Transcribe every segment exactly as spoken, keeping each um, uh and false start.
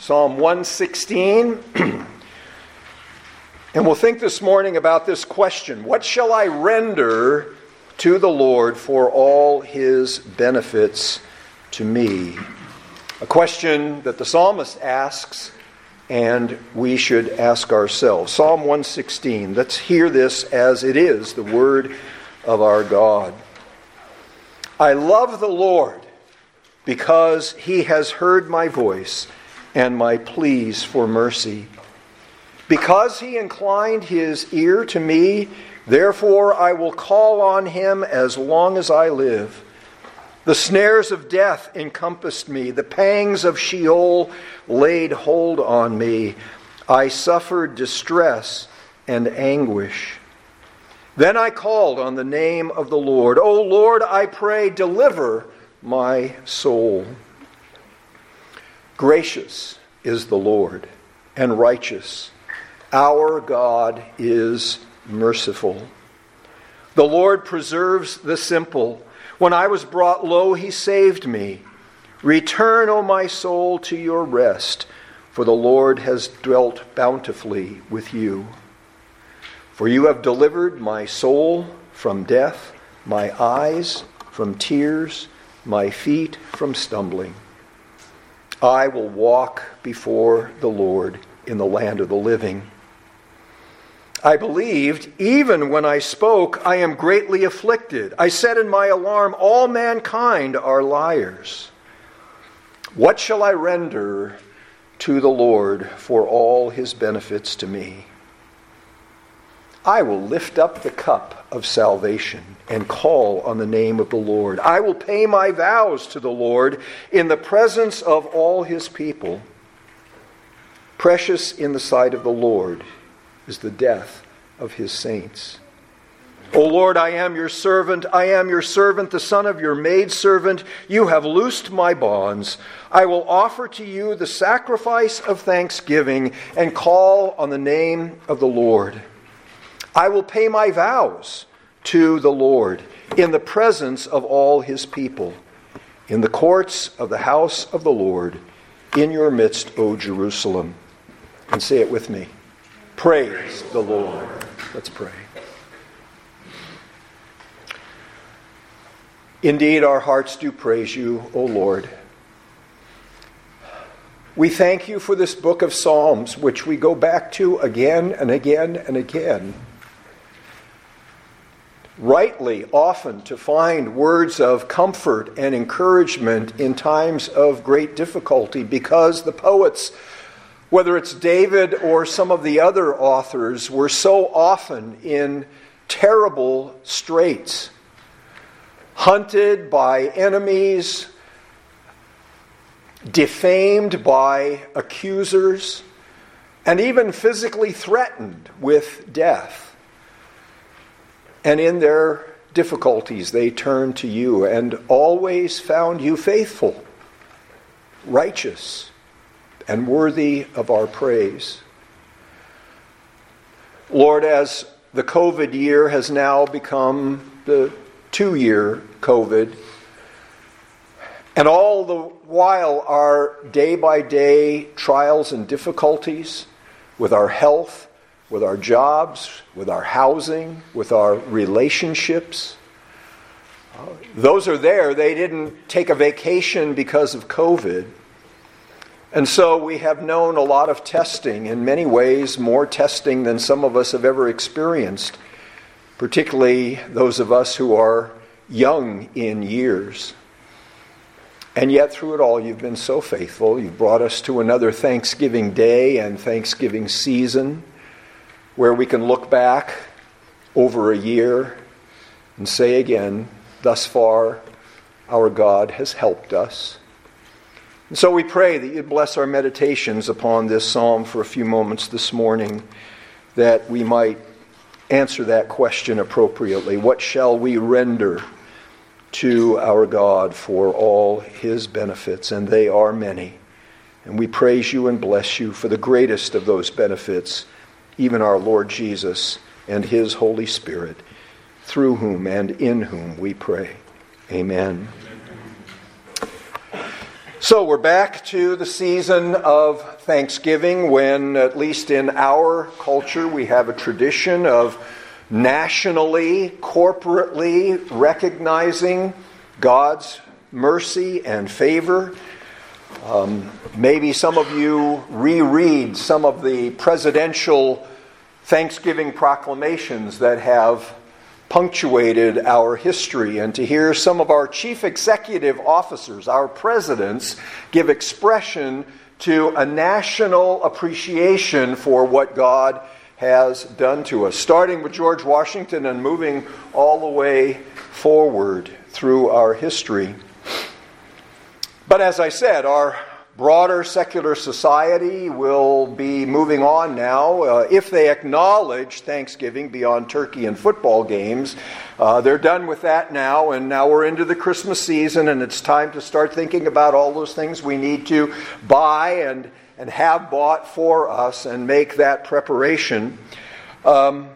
Psalm one sixteen. And we'll think this morning about this question: what shall I render to the Lord for all his benefits to me? A question that the psalmist asks, and we should ask ourselves. Psalm one sixteen. Let's hear this as it is, the word of our God. I love the Lord because he has heard my voice and my pleas for mercy. Because he inclined his ear to me, therefore I will call on him as long as I live. The snares of death encompassed me. The pangs of Sheol laid hold on me. I suffered distress and anguish. Then I called on the name of the Lord. O Lord, I pray, deliver my soul. Gracious is the Lord, and righteous. Our God is merciful. The Lord preserves the simple. When I was brought low, he saved me. Return, O my soul, to your rest, for the Lord has dwelt bountifully with you. For you have delivered my soul from death, my eyes from tears, my feet from stumbling. I will walk before the Lord in the land of the living. I believed, even when I spoke, I am greatly afflicted. I said in my alarm, all mankind are liars. What shall I render to the Lord for all his benefits to me? I will lift up the cup of salvation and call on the name of the Lord. I will pay my vows to the Lord in the presence of all his people. Precious in the sight of the Lord is the death of his saints. O Lord, I am your servant. I am your servant, the son of your maidservant. You have loosed my bonds. I will offer to you the sacrifice of thanksgiving and call on the name of the Lord. I will pay my vows to the Lord in the presence of all his people, in the courts of the house of the Lord, in your midst, O Jerusalem. And say it with me. Praise the Lord. Let's pray. Indeed, our hearts do praise you, O Lord. We thank you for this book of Psalms, which we go back to again and again and again. Rightly, often, to find words of comfort and encouragement in times of great difficulty, because the poets, whether it's David or some of the other authors, were so often in terrible straits, hunted by enemies, defamed by accusers, and even physically threatened with death. And in their difficulties, they turned to you and always found you faithful, righteous, and worthy of our praise. Lord, as the COVID year has now become the two-year COVID, and all the while our day-by-day trials and difficulties with our health, with our jobs, with our housing, with our relationships, uh, those are there. They didn't take a vacation because of COVID. And so we have known a lot of testing, in many ways more testing than some of us have ever experienced, particularly those of us who are young in years. And yet through it all, you've been so faithful. You've brought us to another Thanksgiving Day and Thanksgiving season, where we can look back over a year and say again, thus far, our God has helped us. And so we pray that you bless our meditations upon this psalm for a few moments this morning, that we might answer that question appropriately. What shall we render to our God for all his benefits? And they are many. And we praise you and bless you for the greatest of those benefits, even our Lord Jesus and his Holy Spirit, through whom and in whom we pray. Amen. So we're back to the season of Thanksgiving when, at least in our culture, we have a tradition of nationally, corporately recognizing God's mercy and favor. Um, maybe some of you reread some of the presidential Thanksgiving proclamations that have punctuated our history, and to hear some of our chief executive officers, our presidents, give expression to a national appreciation for what God has done to us, starting with George Washington and moving all the way forward through our history. But as I said, our broader secular society will be moving on now. Uh, if they acknowledge Thanksgiving beyond turkey and football games, uh, they're done with that now, and now we're into the Christmas season, and it's time to start thinking about all those things we need to buy and, and have bought for us and make that preparation. Um,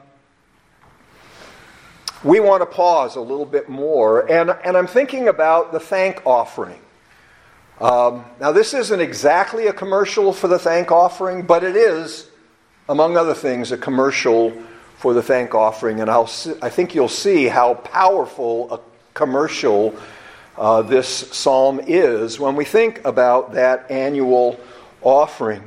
we want to pause a little bit more, and, and I'm thinking about the thank offering. Um, now, this isn't exactly a commercial for the thank offering, but it is, among other things, a commercial for the thank offering. And I'll see, I think you'll see how powerful a commercial uh, this psalm is when we think about that annual offering.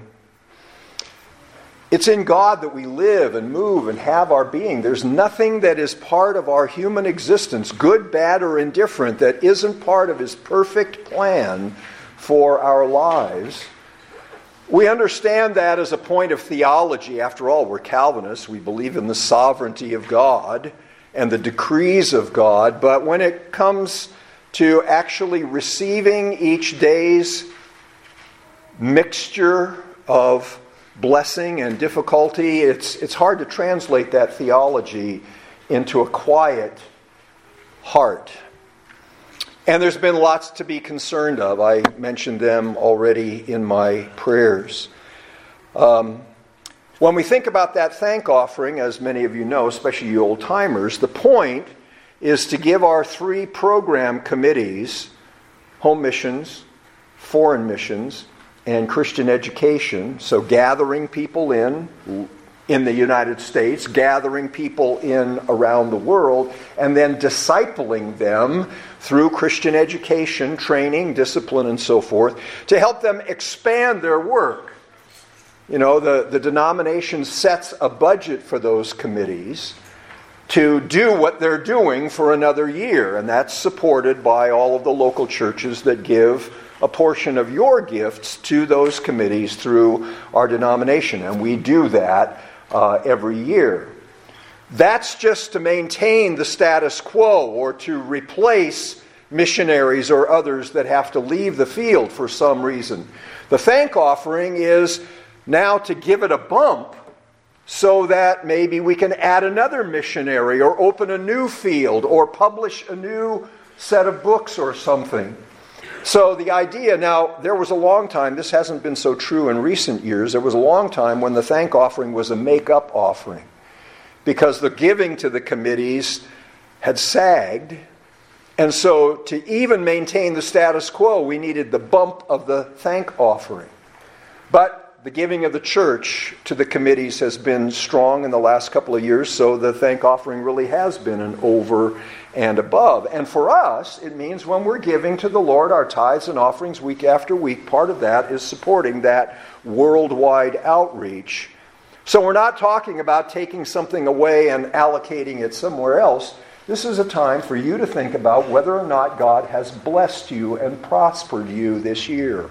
It's in God that we live and move and have our being. There's nothing that is part of our human existence, good, bad, or indifferent, that isn't part of His perfect plan for our lives. We understand that as a point of theology. After all, we're Calvinists. We believe in the sovereignty of God and the decrees of God. But when it comes to actually receiving each day's mixture of blessing and difficulty, it's, it's hard to translate that theology into a quiet heart. And there's been lots to be concerned of. I mentioned them already in my prayers. Um, when we think about that thank offering, as many of you know, especially you old-timers, the point is to give our three program committees, home missions, foreign missions, and Christian education, so gathering people in, in the United States, gathering people in around the world, and then discipling them through Christian education, training, discipline, and so forth, to help them expand their work. You know, the, the denomination sets a budget for those committees to do what they're doing for another year, and that's supported by all of the local churches that give a portion of your gifts to those committees through our denomination, and we do that uh, every year. That's just to maintain the status quo or to replace missionaries or others that have to leave the field for some reason. The thank offering is now to give it a bump so that maybe we can add another missionary or open a new field or publish a new set of books or something. So the idea, now, there was a long time, this hasn't been so true in recent years, there was a long time when the thank offering was a make-up offering, because the giving to the committees had sagged, and so to even maintain the status quo, we needed the bump of the thank offering. But the giving of the church to the committees has been strong in the last couple of years, so the thank offering really has been an over and above. And for us, it means when we're giving to the Lord our tithes and offerings week after week, part of that is supporting that worldwide outreach. So we're not talking about taking something away and allocating it somewhere else. This is a time for you to think about whether or not God has blessed you and prospered you this year.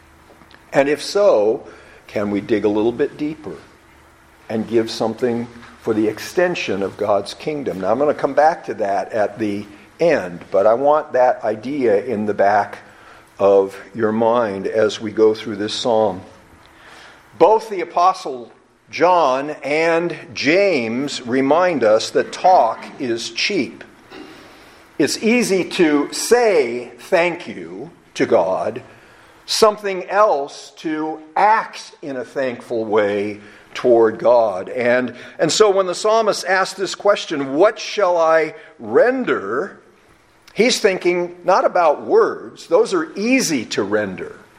And if so, can we dig a little bit deeper and give something for the extension of God's kingdom? Now, I'm going to come back to that at the end, but I want that idea in the back of your mind as we go through this psalm. Both the Apostle John and James remind us that talk is cheap. It's easy to say thank you to God, something else to act in a thankful way toward God. And, and so when the psalmist asks this question, what shall I render? He's thinking not about words. Those are easy to render.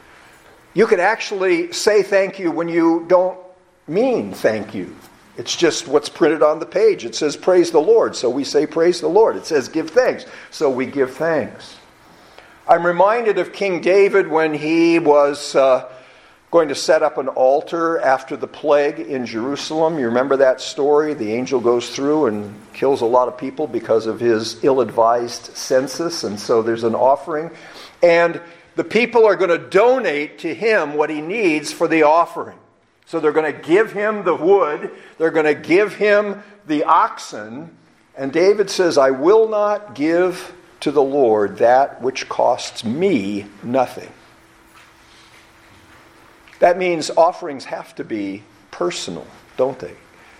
You can actually say thank you when you don't mean thank you. It's just what's printed on the page. It says praise the Lord, so we say praise the Lord. It says give thanks, so we give thanks. I'm reminded of King David when he was uh, going to set up an altar after the plague in Jerusalem. You remember that story? The angel goes through and kills a lot of people because of his ill-advised census, and so there's an offering. And the people are going to donate to him what he needs for the offering. So they're going to give him the wood, they're going to give him the oxen, and David says, I will not give to the Lord that which costs me nothing. That means offerings have to be personal, don't they?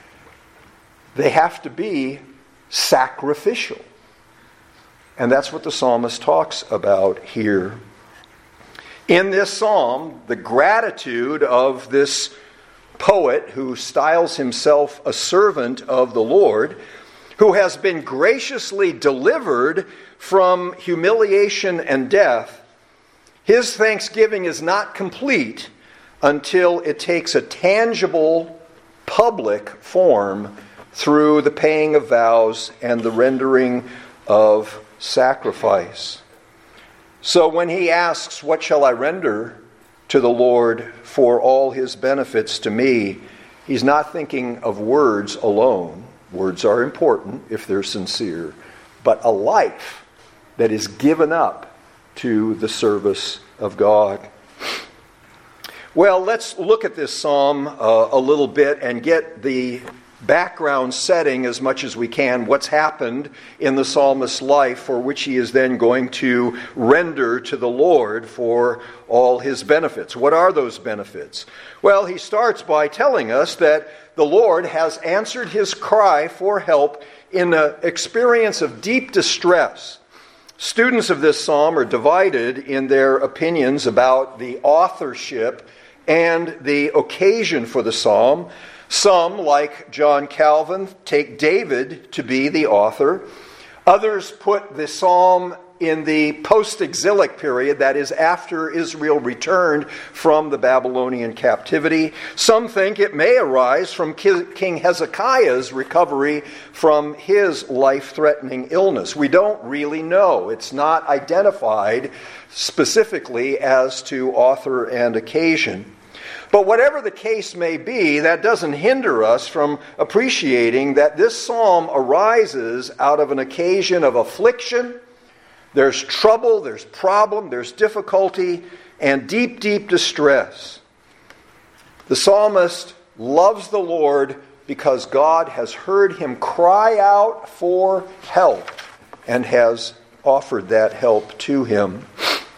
They have to be sacrificial. And that's what the psalmist talks about here. In this psalm, the gratitude of this poet who styles himself a servant of the Lord, who has been graciously delivered from humiliation and death, his thanksgiving is not complete until it takes a tangible public form through the paying of vows and the rendering of sacrifice. So when he asks, what shall I render to the Lord for all his benefits to me, he's not thinking of words alone. Words are important if they're sincere, but a life that is given up to the service of God. Well, let's look at this psalm uh, a little bit and get the background setting as much as we can, what's happened in the psalmist's life for which he is then going to render to the Lord for all his benefits. What are those benefits? Well, he starts by telling us that the Lord has answered his cry for help in an experience of deep distress. Students of this psalm are divided in their opinions about the authorship and the occasion for the psalm. Some, like John Calvin, take David to be the author. Others put the psalm in the post-exilic period, that is, after Israel returned from the Babylonian captivity. Some think it may arise from King Hezekiah's recovery from his life-threatening illness. We don't really know. It's not identified specifically as to author and occasion. But whatever the case may be, that doesn't hinder us from appreciating that this psalm arises out of an occasion of affliction. There's trouble, there's problem, there's difficulty, and deep, deep distress. The psalmist loves the Lord because God has heard him cry out for help and has offered that help to him.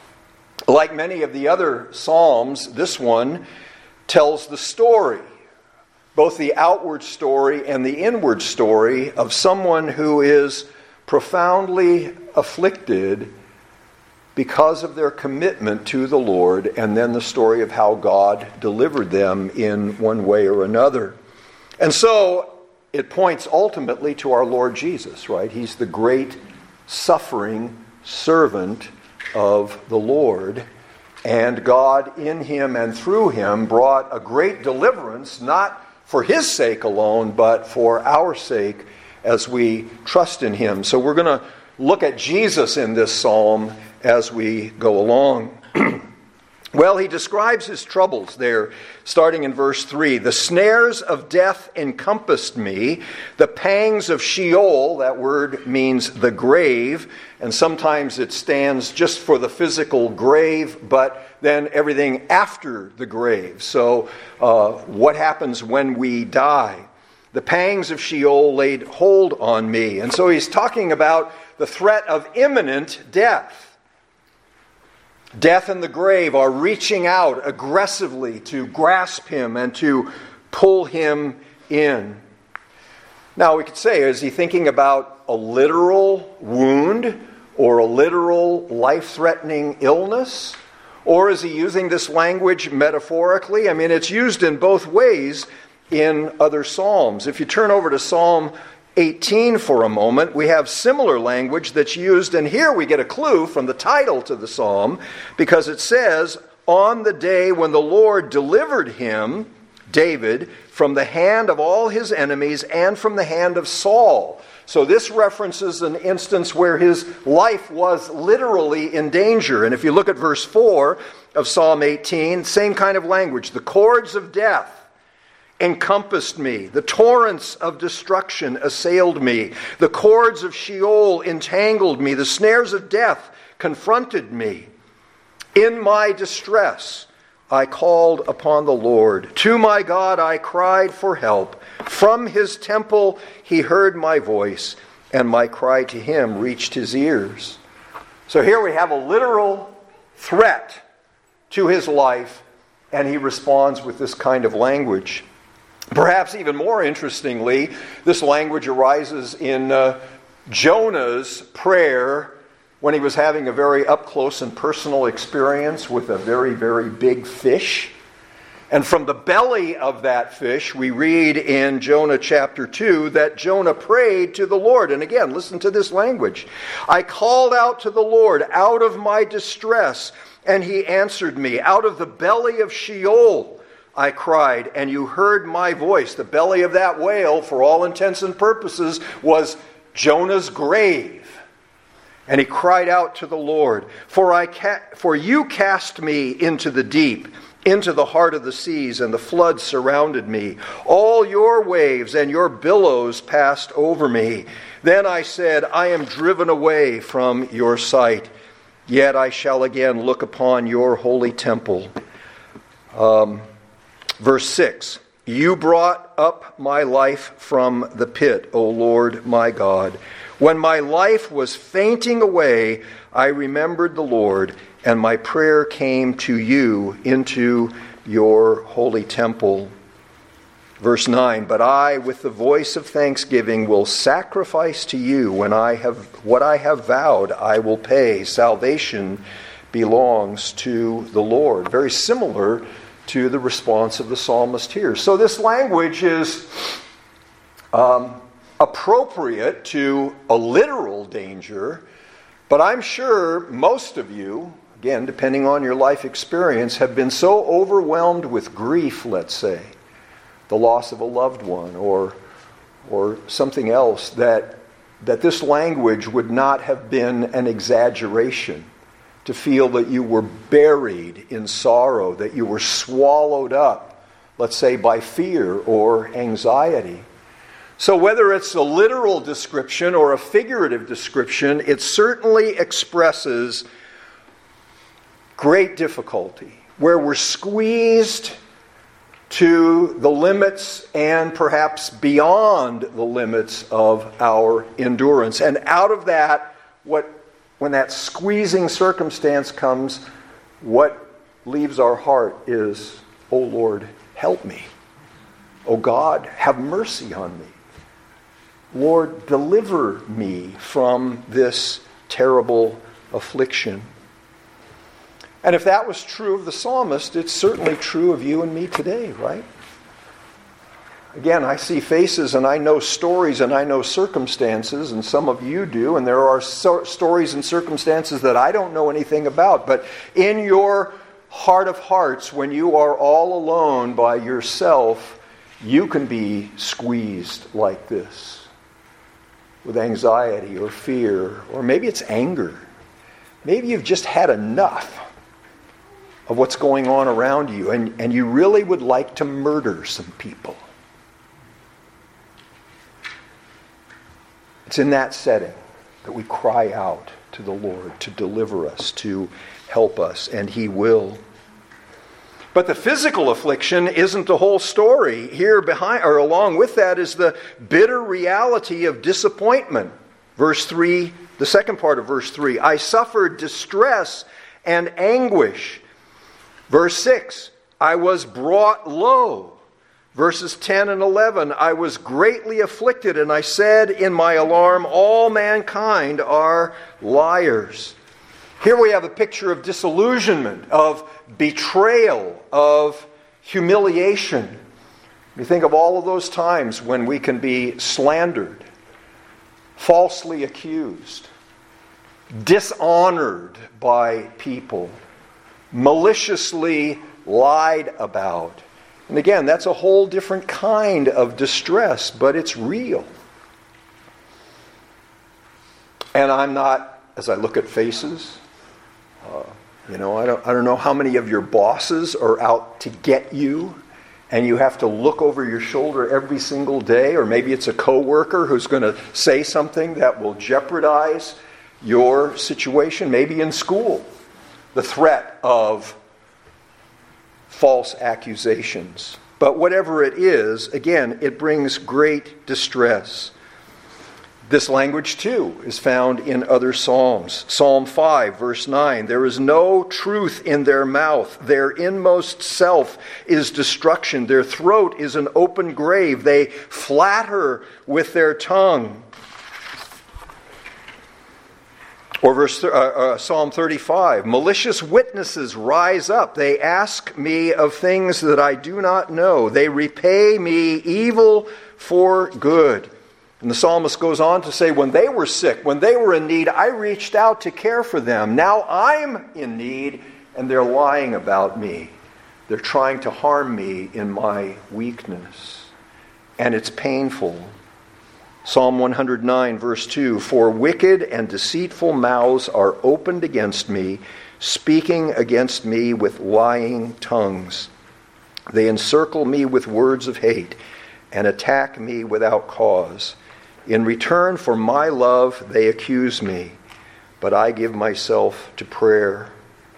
Like many of the other psalms, this one tells the story, both the outward story and the inward story of someone who is profoundly afflicted because of their commitment to the Lord, and then the story of how God delivered them in one way or another. And so it points ultimately to our Lord Jesus, right? He's the great suffering servant of the Lord. And God in him and through him brought a great deliverance, not for his sake alone, but for our sake as we trust in him. So we're going to look at Jesus in this psalm as we go along. Well, he describes his troubles there, starting in verse three. The snares of death encompassed me, the pangs of Sheol, that word means the grave, and sometimes it stands just for the physical grave, but then everything after the grave. So uh, what happens when we die? The pangs of Sheol laid hold on me. And so he's talking about the threat of imminent death. Death and the grave are reaching out aggressively to grasp him and to pull him in. Now we could say, is he thinking about a literal wound or a literal life-threatening illness? Or is he using this language metaphorically? I mean, it's used in both ways in other psalms. If you turn over to Psalm eighteen for a moment, we have similar language that's used, and here we get a clue from the title to the psalm, because it says, on the day when the Lord delivered him, David, from the hand of all his enemies and from the hand of Saul. So this references an instance where his life was literally in danger. And if you look at verse four of Psalm eighteen, same kind of language. The cords of death encompassed me. The torrents of destruction assailed me. The cords of Sheol entangled me. The snares of death confronted me. In my distress, I called upon the Lord. To my God, I cried for help. From his temple, he heard my voice, and my cry to him reached his ears. So here we have a literal threat to his life, and he responds with this kind of language. Perhaps even more interestingly, this language arises in uh, Jonah's prayer when he was having a very up-close and personal experience with a very, very big fish. And from the belly of that fish, we read in Jonah chapter two that Jonah prayed to the Lord. And again, listen to this language. I called out to the Lord out of my distress, and he answered me. Out of the belly of Sheol I cried, and you heard my voice. The belly of that whale, for all intents and purposes, was Jonah's grave. And he cried out to the Lord, For I ca- for you cast me into the deep, into the heart of the seas, and the flood surrounded me. All your waves and your billows passed over me. Then I said, I am driven away from your sight, yet I shall again look upon your holy temple. Um, verse six, you brought up my life from the pit, O Lord my God. When my life was fainting away, I remembered the Lord, and my prayer came to you into your holy temple. Verse nine, but I, with the voice of thanksgiving, will sacrifice to you when I have what I have vowed I will pay. Salvation belongs to the Lord. Very similar to the response of the psalmist here. So this language is um, appropriate to a literal danger, but I'm sure most of you, again, depending on your life experience, have been so overwhelmed with grief, let's say, the loss of a loved one or or something else, that that this language would not have been an exaggeration to feel that you were buried in sorrow, that you were swallowed up, let's say, by fear or anxiety. So whether it's a literal description or a figurative description, it certainly expresses great difficulty, where we're squeezed to the limits and perhaps beyond the limits of our endurance. And out of that, what when that squeezing circumstance comes, what leaves our heart is, "Oh Lord, help me. Oh God, have mercy on me. Lord, deliver me from this terrible affliction." And if that was true of the psalmist, it's certainly true of you and me today, right? Again, I see faces and I know stories and I know circumstances, and some of you do, and there are so- stories and circumstances that I don't know anything about. But in your heart of hearts, when you are all alone by yourself, you can be squeezed like this with anxiety or fear, or maybe it's anger. Maybe you've just had enough of what's going on around you, and, and you really would like to murder some people. It's in that setting that we cry out to the Lord to deliver us, to help us, and He will. But the physical affliction isn't the whole story. Here behind, or along with that, is the bitter reality of disappointment. Verse three, the second part of verse three, I suffered distress and anguish. Verse six, I was brought low. Verses ten and eleven, I was greatly afflicted, and I said in my alarm, all mankind are liars. Here we have a picture of disillusionment, of betrayal, of humiliation. You think of all of those times when we can be slandered, falsely accused, dishonored by people, maliciously lied about. And again, that's a whole different kind of distress, but it's real. And I'm not, as I look at faces, uh, you know, I don't, I don't know how many of your bosses are out to get you, and you have to look over your shoulder every single day, or maybe it's a coworker who's going to say something that will jeopardize your situation, maybe in school, the threat of false accusations. But whatever it is, again, it brings great distress. This language, too, is found in other Psalms. Psalm five, verse nine, there is no truth in their mouth. Their inmost self is destruction. Their throat is an open grave. They flatter with their tongue. Or verse uh, uh, Psalm thirty-five, malicious witnesses rise up. They ask me of things that I do not know. They repay me evil for good. And the psalmist goes on to say, when they were sick, when they were in need, I reached out to care for them. Now I'm in need, and they're lying about me. They're trying to harm me in my weakness. And it's painful. Psalm one hundred nine, verse two, for wicked and deceitful mouths are opened against me, speaking against me with lying tongues. They encircle me with words of hate and attack me without cause. In return for my love, they accuse me, but I give myself to prayer.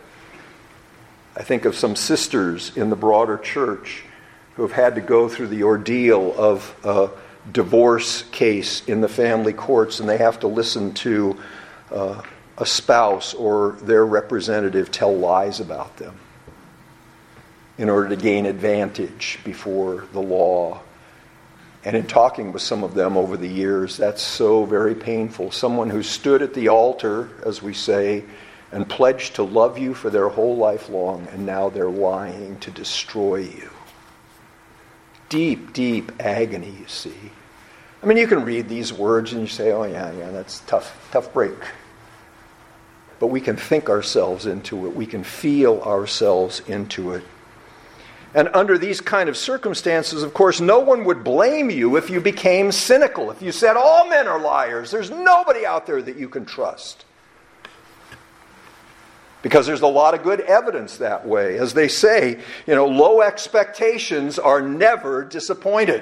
I think of some sisters in the broader church who have had to go through the ordeal of a divorce case in the family courts, and they have to listen to uh, a spouse or their representative tell lies about them in order to gain advantage before the law. And in talking with some of them over the years, that's so very painful. Someone who stood at the altar, as we say, and pledged to love you for their whole life long, and now they're lying to destroy you. Deep, deep agony, you see. I mean, you can read these words and you say, oh yeah, yeah, that's tough, tough break. But we can think ourselves into it. We can feel ourselves into it. And under these kind of circumstances, of course, no one would blame you if you became cynical. If you said, all men are liars. There's nobody out there that you can trust. Because there's a lot of good evidence that way. As they say, you know, low expectations are never disappointed.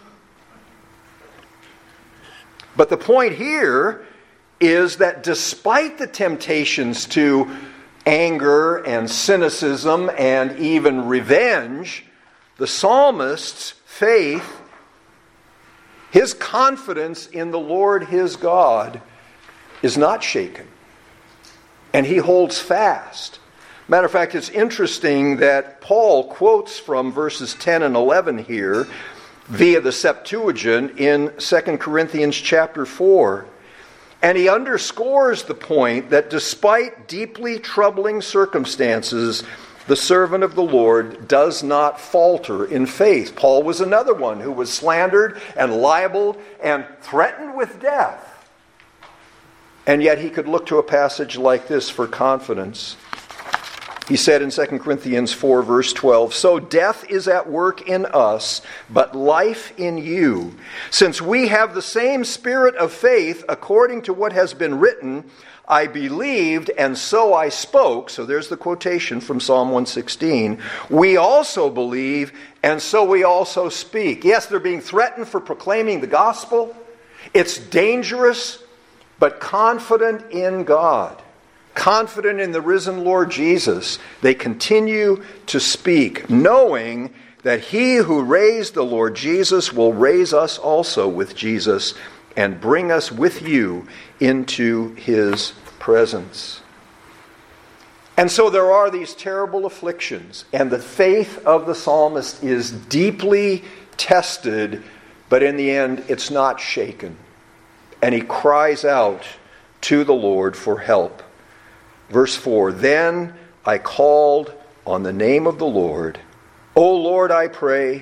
But the point here is that despite the temptations to anger and cynicism and even revenge, the psalmist's faith, his confidence in the Lord his God, is not shaken. And he holds fast. Matter of fact, it's interesting that Paul quotes from verses ten and eleven here via the Septuagint in Second Corinthians chapter four. And he underscores the point that despite deeply troubling circumstances, the servant of the Lord does not falter in faith. Paul was another one who was slandered and libeled and threatened with death. And yet he could look to a passage like this for confidence. He said in Second Corinthians four, verse twelve, so death is at work in us, but life in you. Since we have the same spirit of faith, according to what has been written, I believed, and so I spoke. So there's the quotation from Psalm one sixteen. We also believe, and so we also speak. Yes, they're being threatened for proclaiming the gospel. It's dangerous, but confident in God. Confident in the risen Lord Jesus, they continue to speak, knowing that he who raised the Lord Jesus will raise us also with Jesus and bring us with you into his presence. And so there are these terrible afflictions, and the faith of the psalmist is deeply tested, but in the end it's not shaken. And he cries out to the Lord for help. Verse four, then I called on the name of the Lord. O Lord, I pray,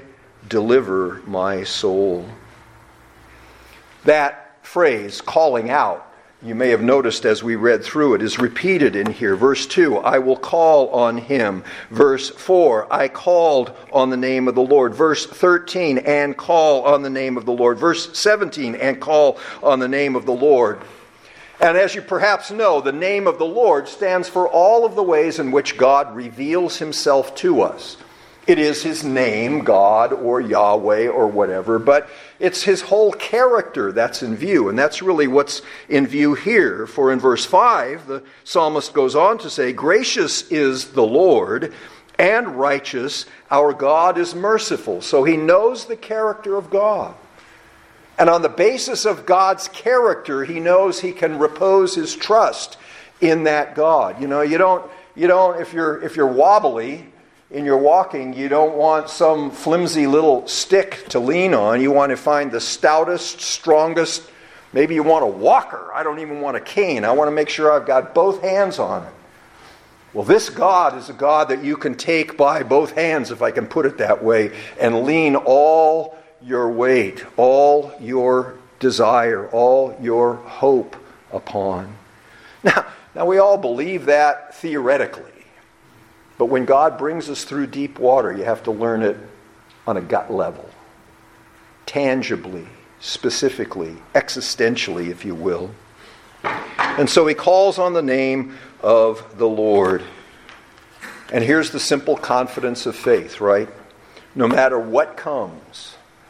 deliver my soul. That phrase, calling out, you may have noticed as we read through it, is repeated in here. Verse two, I will call on him. Verse four, I called on the name of the Lord. Verse thirteen, and call on the name of the Lord. Verse seventeen, and call on the name of the Lord. And as you perhaps know, the name of the Lord stands for all of the ways in which God reveals himself to us. It is his name, God or Yahweh or whatever, but it's his whole character that's in view, and that's really what's in view here. For in verse five, the psalmist goes on to say, gracious is the Lord and righteous, our God is merciful. So he knows the character of God. And on the basis of God's character, he knows he can repose his trust in that God. You know, you don't, you don't, if you're if you're wobbly in your walking, you don't want some flimsy little stick to lean on. You want to find the stoutest, strongest, maybe you want a walker. I don't even want a cane. I want to make sure I've got both hands on it. Well, this God is a God that you can take by both hands, if I can put it that way, and lean all your weight, all your desire, all your hope upon. Now, now we all believe that theoretically. But when God brings us through deep water, you have to learn it on a gut level. Tangibly, specifically, existentially, if you will. And so he calls on the name of the Lord. And here's the simple confidence of faith, right? No matter what comes,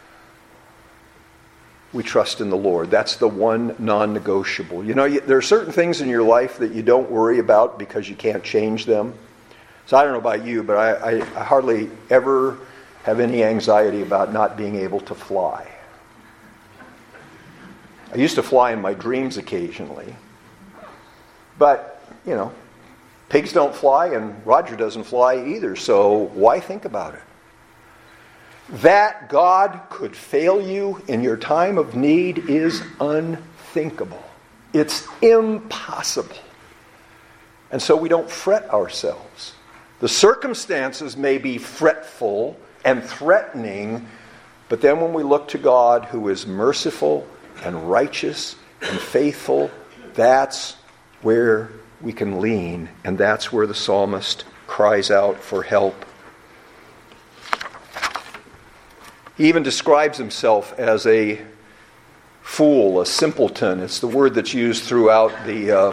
we trust in the Lord. That's the one non-negotiable. You know, there are certain things in your life that you don't worry about because you can't change them. So I don't know about you, but I, I, I hardly ever have any anxiety about not being able to fly. I used to fly in my dreams occasionally. But, you know, pigs don't fly and Roger doesn't fly either, so why think about it? That God could fail you in your time of need is unthinkable. It's impossible. And so we don't fret ourselves. The circumstances may be fretful and threatening, but then when we look to God who is merciful and righteous and faithful, that's where we can lean, and that's where the psalmist cries out for help. He even describes himself as a fool, a simpleton. It's the word that's used throughout the uh,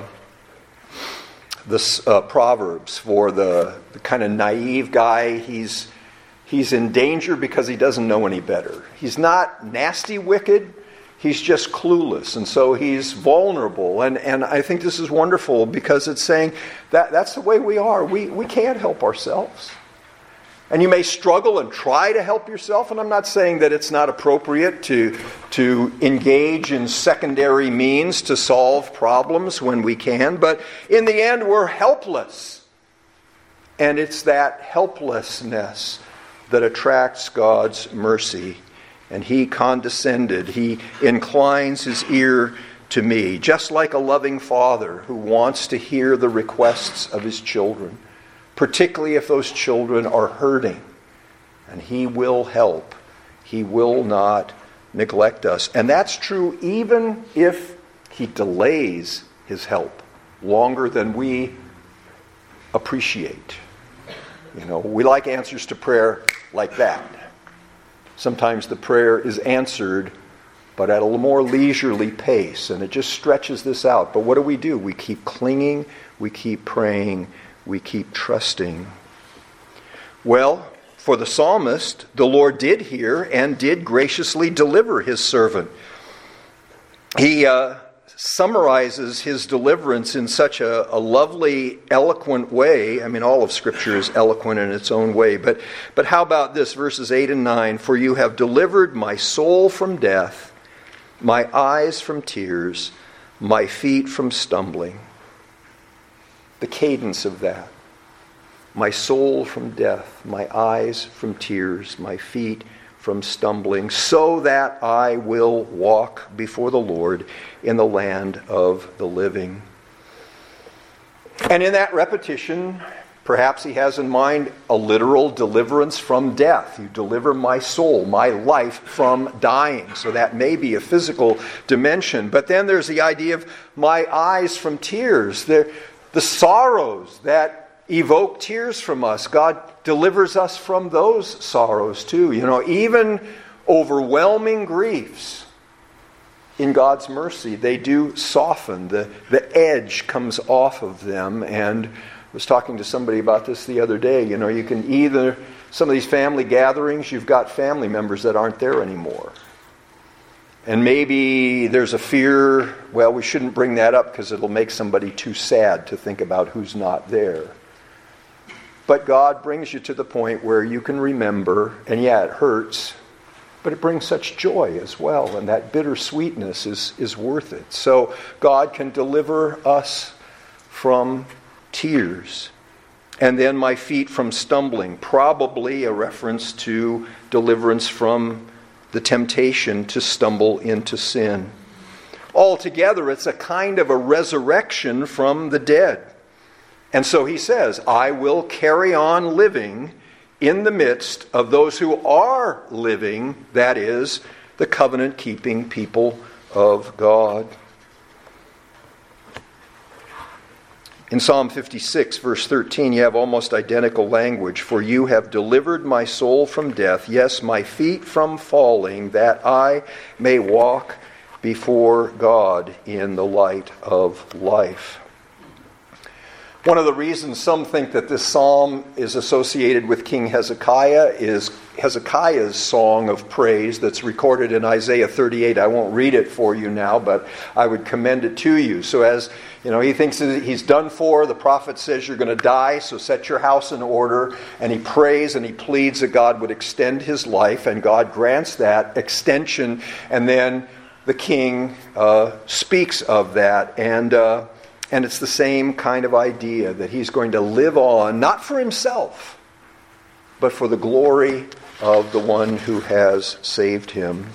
the uh, Proverbs for the, the kind of naive guy. He's he's in danger because he doesn't know any better. He's not nasty wicked. He's just clueless, and so he's vulnerable. And, and I think this is wonderful because it's saying that that's the way we are. We we can't help ourselves. And you may struggle and try to help yourself, and I'm not saying that it's not appropriate to, to engage in secondary means to solve problems when we can, but in the end we're helpless. And it's that helplessness that attracts God's mercy. And he condescended, he inclines his ear to me, just like a loving father who wants to hear the requests of his children. Particularly if those children are hurting. And he will help. He will not neglect us. And that's true even if he delays his help longer than we appreciate. You know, we like answers to prayer like that. Sometimes the prayer is answered, but at a more leisurely pace, and it just stretches this out. But what do we do? We keep clinging, we keep praying, we keep trusting. Well, for the psalmist, the Lord did hear and did graciously deliver his servant. He uh, summarizes his deliverance in such a, a lovely, eloquent way. I mean, all of Scripture is eloquent in its own way. But, but how about this, verses eight and nine? For you have delivered my soul from death, my eyes from tears, my feet from stumbling. The cadence of that. My soul from death, my eyes from tears, my feet from stumbling, so that I will walk before the Lord in the land of the living. And in that repetition, Perhaps he has in mind a literal deliverance from death. You deliver my soul, my life from dying. So that may be a physical dimension. But then there's the idea of my eyes from tears. The, the sorrows that evoke tears from us. God delivers us from those sorrows too. You know, even overwhelming griefs, in God's mercy, they do soften. The, the edge comes off of them. And I was talking to somebody about this the other day. You know, you can either, some of these family gatherings, you've got family members that aren't there anymore. And maybe there's a fear, well, we shouldn't bring that up because it'll make somebody too sad to think about who's not there. But God brings you to the point where you can remember, and yeah, it hurts, but it brings such joy as well, and that bittersweetness is, is worth it. So God can deliver us from tears. And then my feet from stumbling, probably a reference to deliverance from the temptation to stumble into sin. Altogether, it's a kind of a resurrection from the dead. And so he says, I will carry on living in the midst of those who are living, that is, the covenant-keeping people of God. In Psalm fifty-six, verse thirteen, you have almost identical language. For you have delivered my soul from death, yes, my feet from falling, that I may walk before God in the light of life. One of the reasons some think that this psalm is associated with King Hezekiah is Hezekiah's song of praise that's recorded in Isaiah thirty-eight. I won't read it for you now, but I would commend it to you. So as you know, he thinks that he's done for. The prophet says you're going to die, so set your house in order. And he prays and he pleads that God would extend his life, and God grants that extension. And then the king uh, speaks of that, and uh, and it's the same kind of idea that he's going to live on, not for himself, but for the glory of the one who has saved him.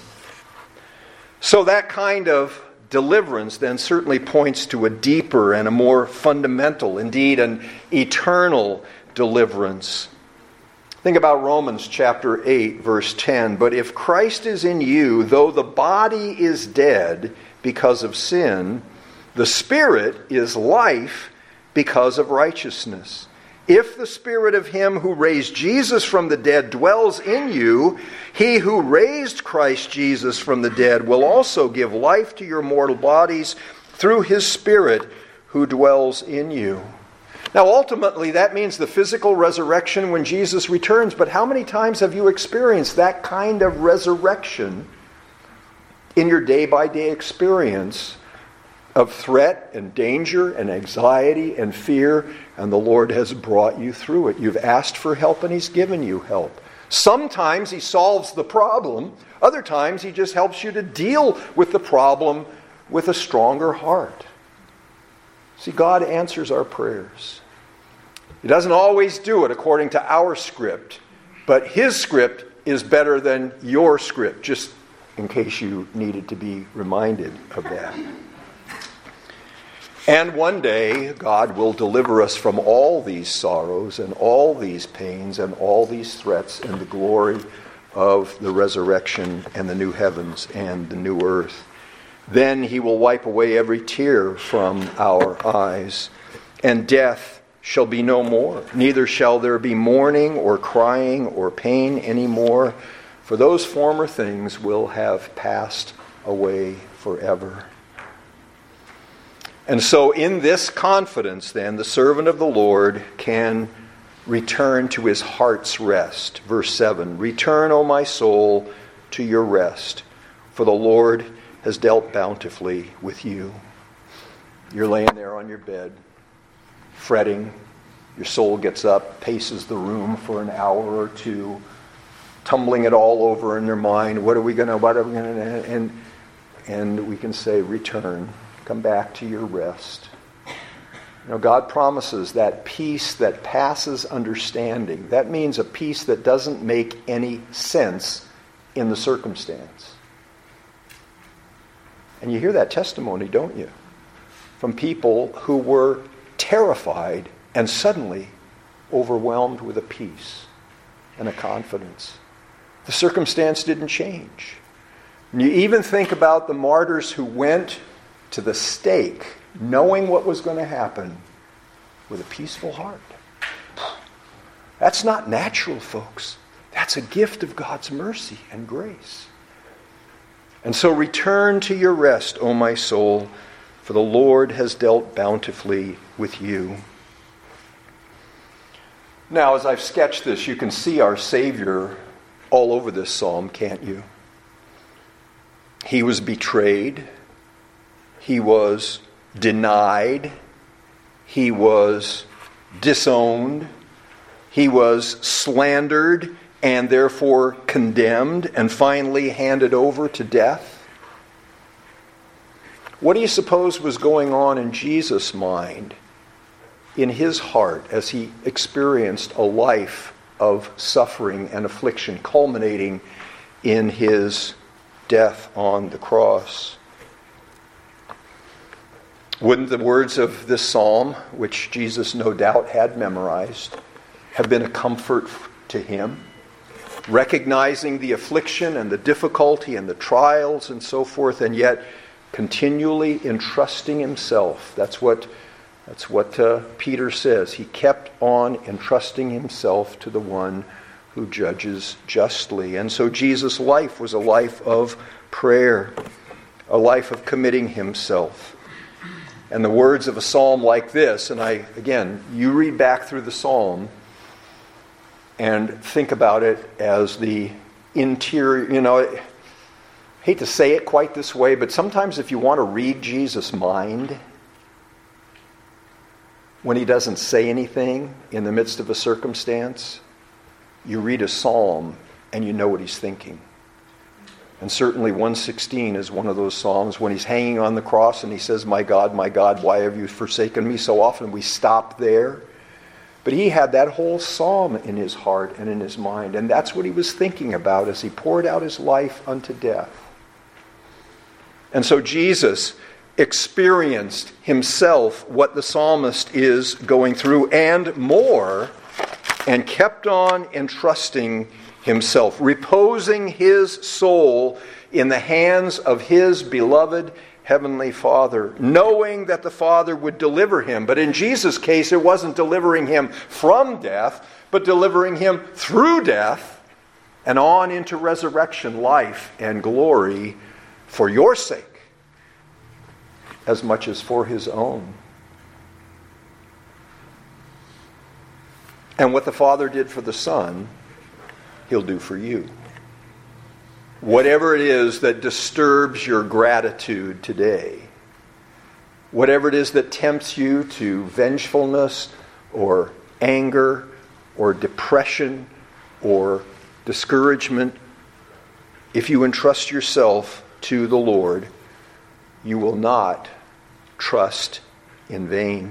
So that kind of deliverance then certainly points to a deeper and a more fundamental, indeed an eternal deliverance. Think about Romans chapter eight, verse ten. But if Christ is in you, though the body is dead because of sin, the Spirit is life because of righteousness. If the Spirit of him who raised Jesus from the dead dwells in you, he who raised Christ Jesus from the dead will also give life to your mortal bodies through his Spirit who dwells in you. Now, ultimately, that means the physical resurrection when Jesus returns. But how many times have you experienced that kind of resurrection in your day-by-day experience of threat and danger and anxiety and fear, and the Lord has brought you through it? You've asked for help and he's given you help. Sometimes he solves the problem. Other times he just helps you to deal with the problem with a stronger heart. See, God answers our prayers. He doesn't always do it according to our script, but his script is better than your script, just in case you needed to be reminded of that. And one day, God will deliver us from all these sorrows and all these pains and all these threats in the glory of the resurrection and the new heavens and the new earth. Then he will wipe away every tear from our eyes, and death shall be no more. Neither shall there be mourning or crying or pain anymore, for those former things will have passed away forever. And so in this confidence, then, the servant of the Lord can return to his heart's rest. Verse seven, return, O my soul, to your rest, for the Lord has dealt bountifully with you. You're laying there on your bed, fretting. Your soul gets up, paces the room for an hour or two, tumbling it all over in their mind. What are we going to, what are we going to, and, and we can say, return. Come back to your rest. You know, God promises that peace that passes understanding. That means a peace that doesn't make any sense in the circumstance. And you hear that testimony, don't you? From people who were terrified and suddenly overwhelmed with a peace and a confidence. The circumstance didn't change. And you even think about the martyrs who went to the stake, knowing what was going to happen, with a peaceful heart. That's not natural, folks. That's a gift of God's mercy and grace. And so return to your rest, O my soul, for the Lord has dealt bountifully with you. Now, as I've sketched this, you can see our Savior all over this psalm, can't you? He was betrayed. He was denied. He was disowned. He was slandered and therefore condemned and finally handed over to death. What do you suppose was going on in Jesus' mind, in his heart, as he experienced a life of suffering and affliction, culminating in his death on the cross? Wouldn't the words of this psalm, which Jesus no doubt had memorized, have been a comfort to him? Recognizing the affliction and the difficulty and the trials and so forth, and yet continually entrusting himself. That's what, that's what uh, Peter says. He kept on entrusting himself to the one who judges justly. And so Jesus' life was a life of prayer, a life of committing himself. And the words of a psalm like this, and I, again, you read back through the psalm and think about it as the interior, you know, I hate to say it quite this way, but sometimes if you want to read Jesus' mind, when he doesn't say anything in the midst of a circumstance, you read a psalm and you know what he's thinking. And certainly one sixteen is one of those psalms when he's hanging on the cross and he says, "My God, my God, why have you forsaken me?" So often we stop there. But he had that whole psalm in his heart and in his mind. And that's what he was thinking about as he poured out his life unto death. And so Jesus experienced himself what the psalmist is going through and more, and kept on entrusting himself, reposing his soul in the hands of his beloved Heavenly Father, knowing that the Father would deliver him. But in Jesus' case, it wasn't delivering him from death, but delivering him through death and on into resurrection, life, and glory for your sake, as much as for his own. And what the Father did for the Son, he'll do for you. Whatever it is that disturbs your gratitude today, whatever it is that tempts you to vengefulness or anger or depression or discouragement, if you entrust yourself to the Lord, you will not trust in vain.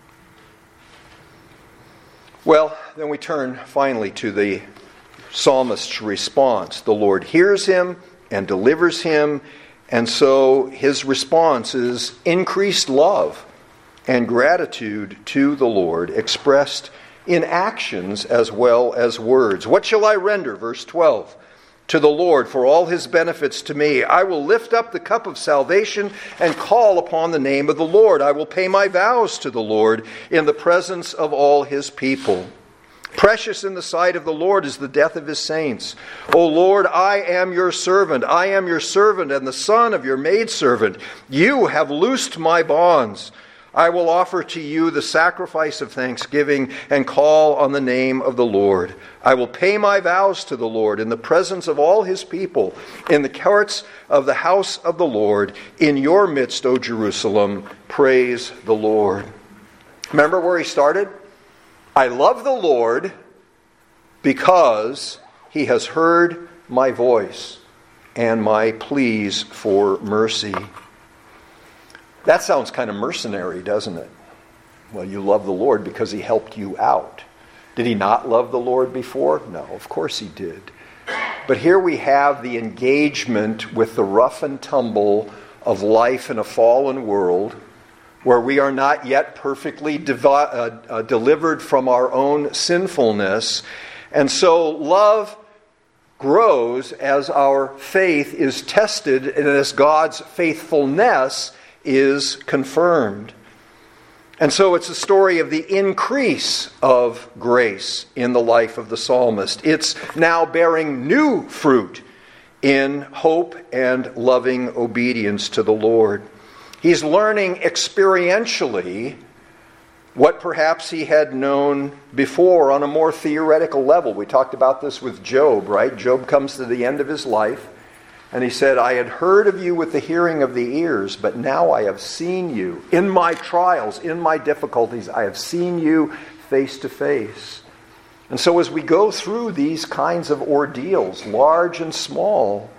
Well, then we turn finally to the psalmist's response. The Lord hears him and delivers him, and so his response is increased love and gratitude to the Lord, expressed in actions as well as words. What shall I render? Verse twelve. To the Lord for all his benefits to me. I will lift up the cup of salvation and call upon the name of the Lord. I will pay my vows to the Lord in the presence of all his people. Precious in the sight of the Lord is the death of his saints. O Lord, I am your servant. I am your servant and the son of your maidservant. You have loosed my bonds. I will offer to you the sacrifice of thanksgiving and call on the name of the Lord. I will pay my vows to the Lord in the presence of all his people, in the courts of the house of the Lord. In your midst, O Jerusalem, praise the Lord. Remember where he started? I love the Lord because he has heard my voice and my pleas for mercy. That sounds kind of mercenary, doesn't it? Well, you love the Lord because he helped you out. Did he not love the Lord before? No, of course he did. But here we have the engagement with the rough and tumble of life in a fallen world, where we are not yet perfectly devi- uh, uh, delivered from our own sinfulness. And so love grows as our faith is tested and as God's faithfulness is confirmed. And so it's a story of the increase of grace in the life of the psalmist. It's now bearing new fruit in hope and loving obedience to the Lord. He's learning experientially what perhaps he had known before on a more theoretical level. We talked about this with Job, right? Job comes to the end of his life, and he said, I had heard of you with the hearing of the ears, but now I have seen you. In my trials, in my difficulties, I have seen you face to face. And so as we go through these kinds of ordeals, large and small,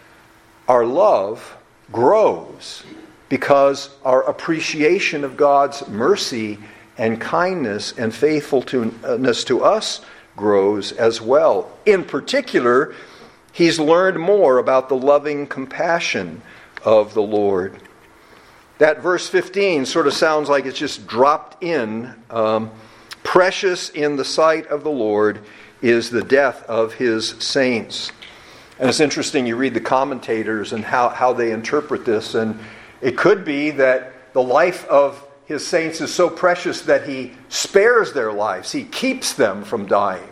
our love grows because our appreciation of God's mercy and kindness and faithfulness to us grows as well. In particular, he's learned more about the loving compassion of the Lord. That verse fifteen sort of sounds like it's just dropped in. Um, Precious in the sight of the Lord is the death of his saints. And it's interesting, you read the commentators and how, how they interpret this, and it could be that the life of his saints is so precious that he spares their lives. He keeps them from dying.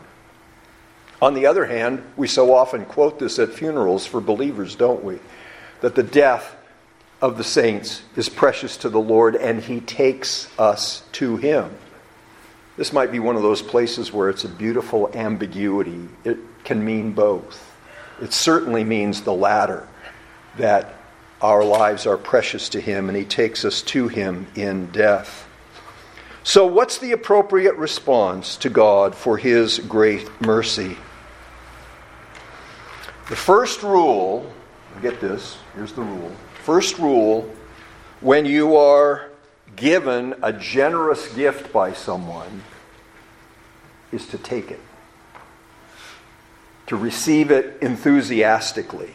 On the other hand, we so often quote this at funerals for believers, don't we? That the death of the saints is precious to the Lord and he takes us to him. This might be one of those places where it's a beautiful ambiguity. It can mean both. It certainly means the latter, that our lives are precious to him and he takes us to him in death. So what's the appropriate response to God for his great mercy? The first rule, get this, here's the rule. First rule, when you are given a generous gift by someone, is to take it. To receive it enthusiastically.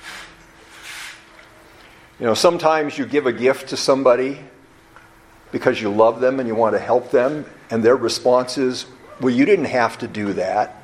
You know, sometimes you give a gift to somebody because you love them and you want to help them, and their response is, well, you didn't have to do that.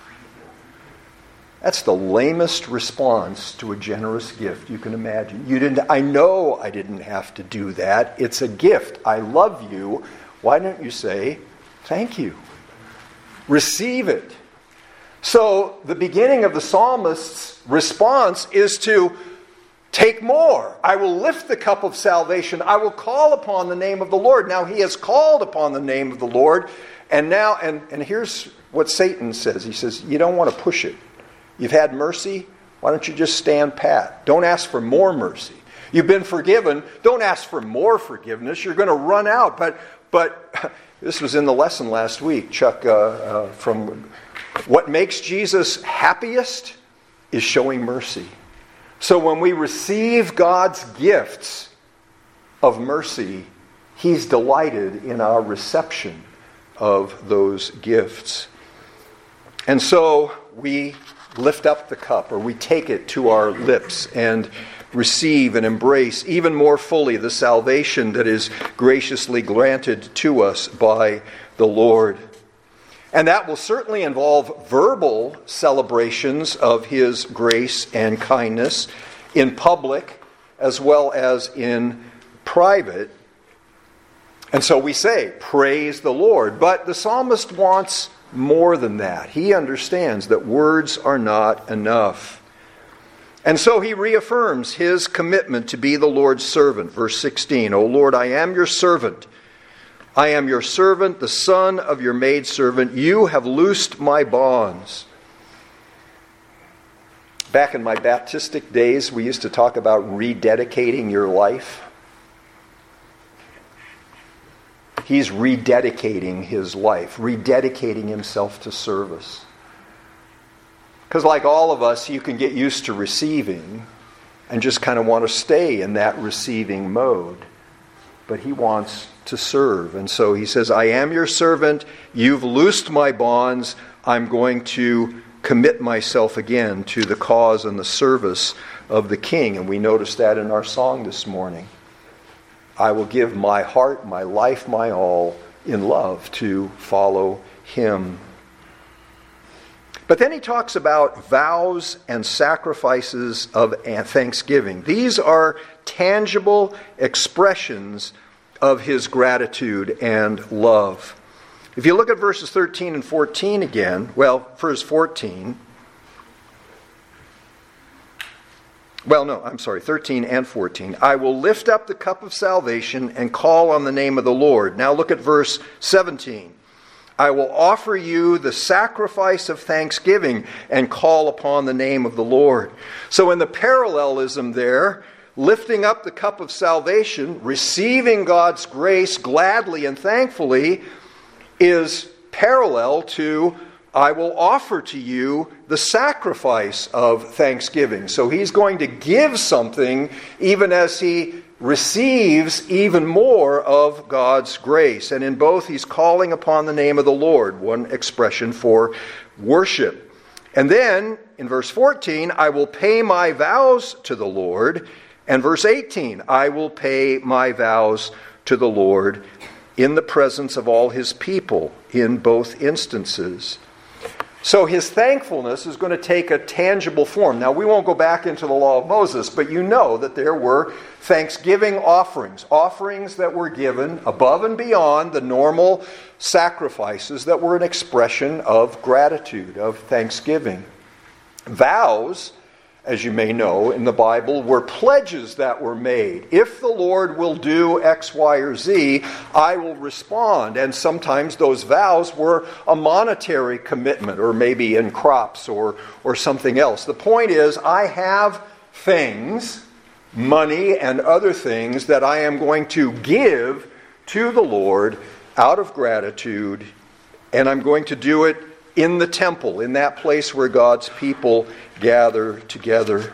That's the lamest response to a generous gift you can imagine. You didn't. I know I didn't have to do that. It's a gift. I love you. Why don't you say, thank you? Receive it. So the beginning of the psalmist's response is to take more. I will lift the cup of salvation. I will call upon the name of the Lord. Now he has called upon the name of the Lord. And now, and, and here's what Satan says. He says, you don't want to push it. You've had mercy. Why don't you just stand pat? Don't ask for more mercy. You've been forgiven. Don't ask for more forgiveness. You're going to run out. But but this was in the lesson last week, Chuck, uh, uh, from what makes Jesus happiest is showing mercy. So when we receive God's gifts of mercy, he's delighted in our reception of those gifts. And so we lift up the cup, or we take it to our lips and receive and embrace even more fully the salvation that is graciously granted to us by the Lord. And that will certainly involve verbal celebrations of his grace and kindness in public as well as in private. And so we say, praise the Lord. But the psalmist wants more than that. He understands that words are not enough. And so he reaffirms his commitment to be the Lord's servant. Verse sixteen, O Lord, I am your servant. I am your servant, the son of your maidservant. You have loosed my bonds. Back in my Baptistic days, we used to talk about rededicating your life. He's rededicating his life, rededicating himself to service. Because like all of us, you can get used to receiving and just kind of want to stay in that receiving mode. But he wants to serve. And so he says, I am your servant. You've loosed my bonds. I'm going to commit myself again to the cause and the service of the King. And we noticed that in our song this morning. I will give my heart, my life, my all in love to follow him. But then he talks about vows and sacrifices of thanksgiving. These are tangible expressions of his gratitude and love. If you look at verses thirteen and fourteen again, well, verse fourteen. Well, no, I'm sorry, thirteen and fourteen. I will lift up the cup of salvation and call on the name of the Lord. Now look at verse seventeen. I will offer you the sacrifice of thanksgiving and call upon the name of the Lord. So in the parallelism there, lifting up the cup of salvation, receiving God's grace gladly and thankfully, is parallel to I will offer to you the sacrifice of thanksgiving. So he's going to give something even as he receives even more of God's grace. And in both, he's calling upon the name of the Lord, one expression for worship. And then, in verse fourteen, I will pay my vows to the Lord. And verse eighteen, I will pay my vows to the Lord in the presence of all his people in both instances. So his thankfulness is going to take a tangible form. Now, we won't go back into the law of Moses, but you know that there were thanksgiving offerings, offerings that were given above and beyond the normal sacrifices that were an expression of gratitude, of thanksgiving. Vows, as you may know in the Bible, were pledges that were made. If the Lord will do X, Y, or Z, I will respond. And sometimes those vows were a monetary commitment, or maybe in crops or, or something else. The point is, I have things, money and other things, that I am going to give to the Lord out of gratitude, and I'm going to do it in the temple, in that place where God's people gather together.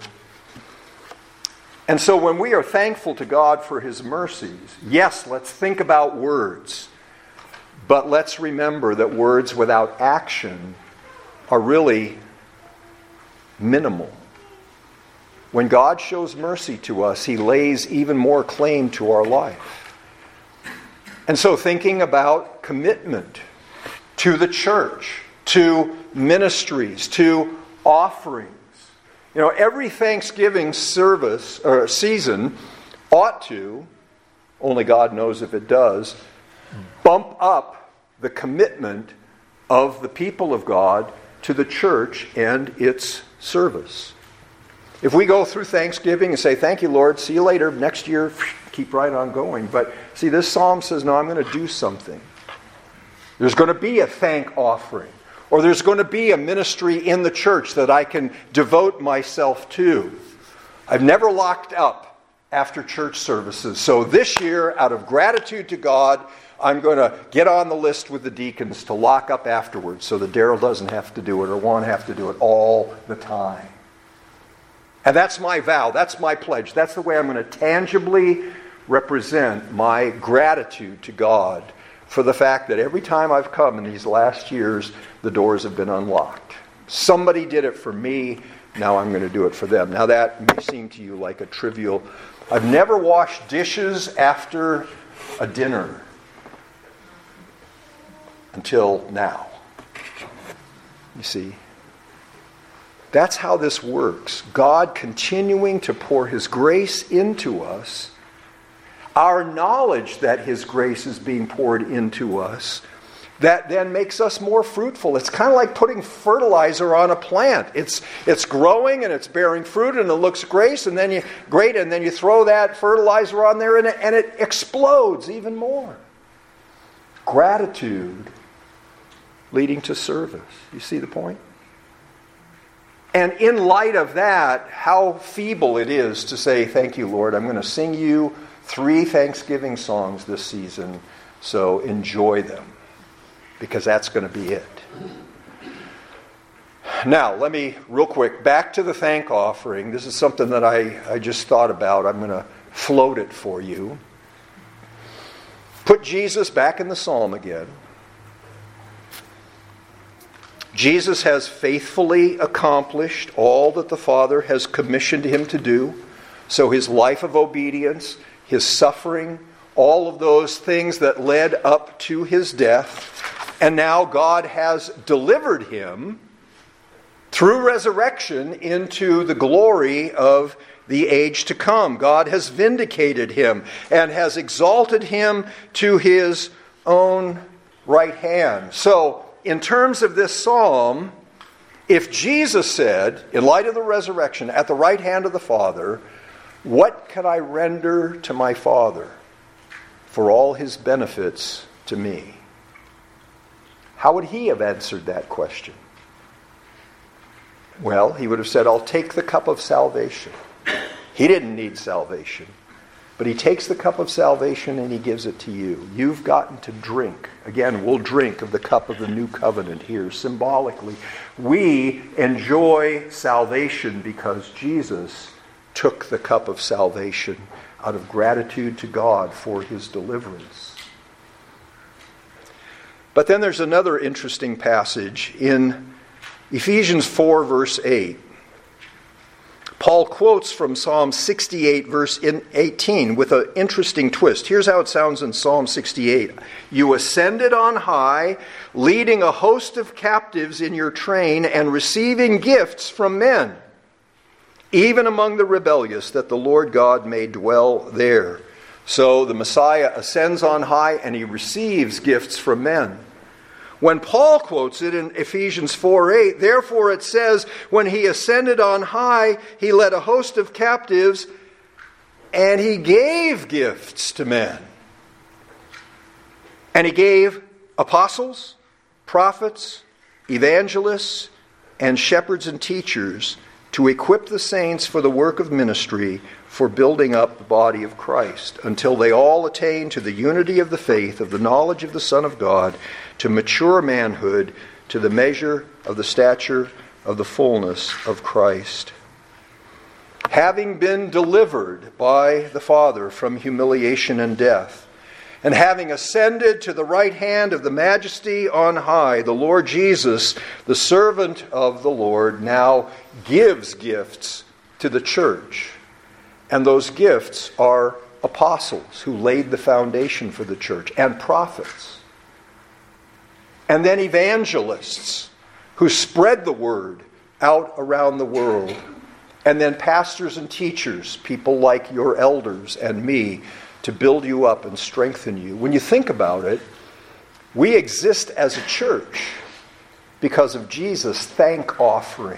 And so when we are thankful to God for his mercies, yes, let's think about words, but let's remember that words without action are really minimal. When God shows mercy to us, he lays even more claim to our life. And so thinking about commitment to the church, to ministries, to offerings. You know, every Thanksgiving service or season ought to, only God knows if it does, bump up the commitment of the people of God to the church and its service. If we go through Thanksgiving and say, thank you, Lord, see you later, next year, keep right on going. But see, this psalm says, no, I'm going to do something. There's going to be a thank offering. Or there's going to be a ministry in the church that I can devote myself to. I've never locked up after church services. So this year, out of gratitude to God, I'm going to get on the list with the deacons to lock up afterwards so that Daryl doesn't have to do it or won't have to do it all the time. And that's my vow. That's my pledge. That's the way I'm going to tangibly represent my gratitude to God for the fact that every time I've come in these last years, the doors have been unlocked. Somebody did it for me, now I'm going to do it for them. Now that may seem to you like a trivial... I've never washed dishes after a dinner until now. You see? That's how this works. God continuing to pour his grace into us. Our knowledge that his grace is being poured into us, that then makes us more fruitful. It's kind of like putting fertilizer on a plant. It's it's growing and it's bearing fruit and it looks great, and then you great, and then you throw that fertilizer on there and it, and it explodes even more. Gratitude leading to service. You see the point? And in light of that, how feeble it is to say, thank you, Lord, I'm going to sing you three Thanksgiving songs this season, so enjoy them, because that's going to be it. Now, let me, real quick, back to the thank offering. This is something that I, I just thought about. I'm going to float it for you. Put Jesus back in the psalm again. Jesus has faithfully accomplished all that the Father has commissioned him to do. So his life of obedience, his suffering, all of those things that led up to his death. And now God has delivered him through resurrection into the glory of the age to come. God has vindicated him and has exalted him to his own right hand. So, in terms of this psalm, if Jesus said, in light of the resurrection, at the right hand of the Father, what can I render to my Father for all his benefits to me? How would he have answered that question? Well, he would have said, I'll take the cup of salvation. He didn't need salvation. But he takes the cup of salvation and he gives it to you. You've gotten to drink. Again, we'll drink of the cup of the new covenant here. Symbolically, we enjoy salvation because Jesus took the cup of salvation out of gratitude to God for his deliverance. But then there's another interesting passage in Ephesians four, verse eight. Paul quotes from Psalm sixty-eight, verse eighteen, with an interesting twist. Here's how it sounds in Psalm sixty-eight. You ascended on high, leading a host of captives in your train and receiving gifts from men, even among the rebellious, that the Lord God may dwell there. So the Messiah ascends on high and he receives gifts from men. When Paul quotes it in Ephesians four eight, therefore it says, when he ascended on high, he led a host of captives and he gave gifts to men. And he gave apostles, prophets, evangelists, and shepherds and teachers to equip the saints for the work of ministry, for building up the body of Christ, until they all attain to the unity of the faith, of the knowledge of the Son of God, to mature manhood, to the measure of the stature of the fullness of Christ. Having been delivered by the Father from humiliation and death, and having ascended to the right hand of the Majesty on high, the Lord Jesus, the servant of the Lord, now gives gifts to the church. And those gifts are apostles who laid the foundation for the church, and prophets. And then evangelists who spread the word out around the world. And then pastors and teachers, people like your elders and me, to build you up and strengthen you. When you think about it, we exist as a church because of Jesus' thank offering.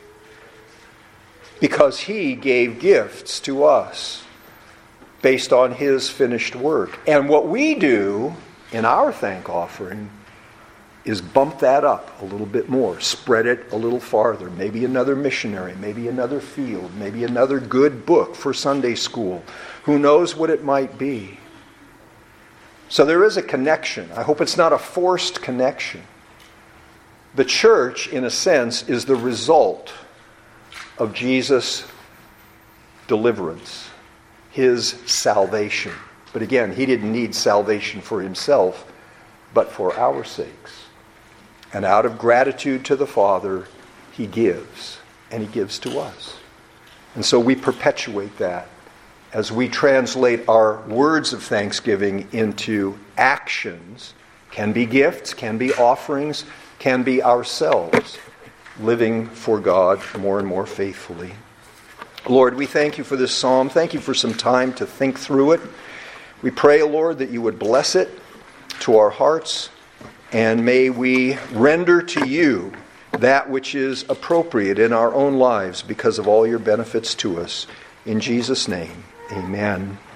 Because he gave gifts to us based on his finished work. And what we do in our thank offering is bump that up a little bit more, spread it a little farther. Maybe another missionary, maybe another field, maybe another good book for Sunday school. Who knows what it might be? So there is a connection. I hope it's not a forced connection. The church, in a sense, is the result of Jesus' deliverance, his salvation. But again, he didn't need salvation for himself, but for our sakes. And out of gratitude to the Father, he gives, and he gives to us. And so we perpetuate that as we translate our words of thanksgiving into actions. Can be gifts, can be offerings, can be ourselves living for God more and more faithfully. Lord, we thank you for this psalm. Thank you for some time to think through it. We pray, Lord, that you would bless it to our hearts, and may we render to you that which is appropriate in our own lives because of all your benefits to us. In Jesus' name, amen.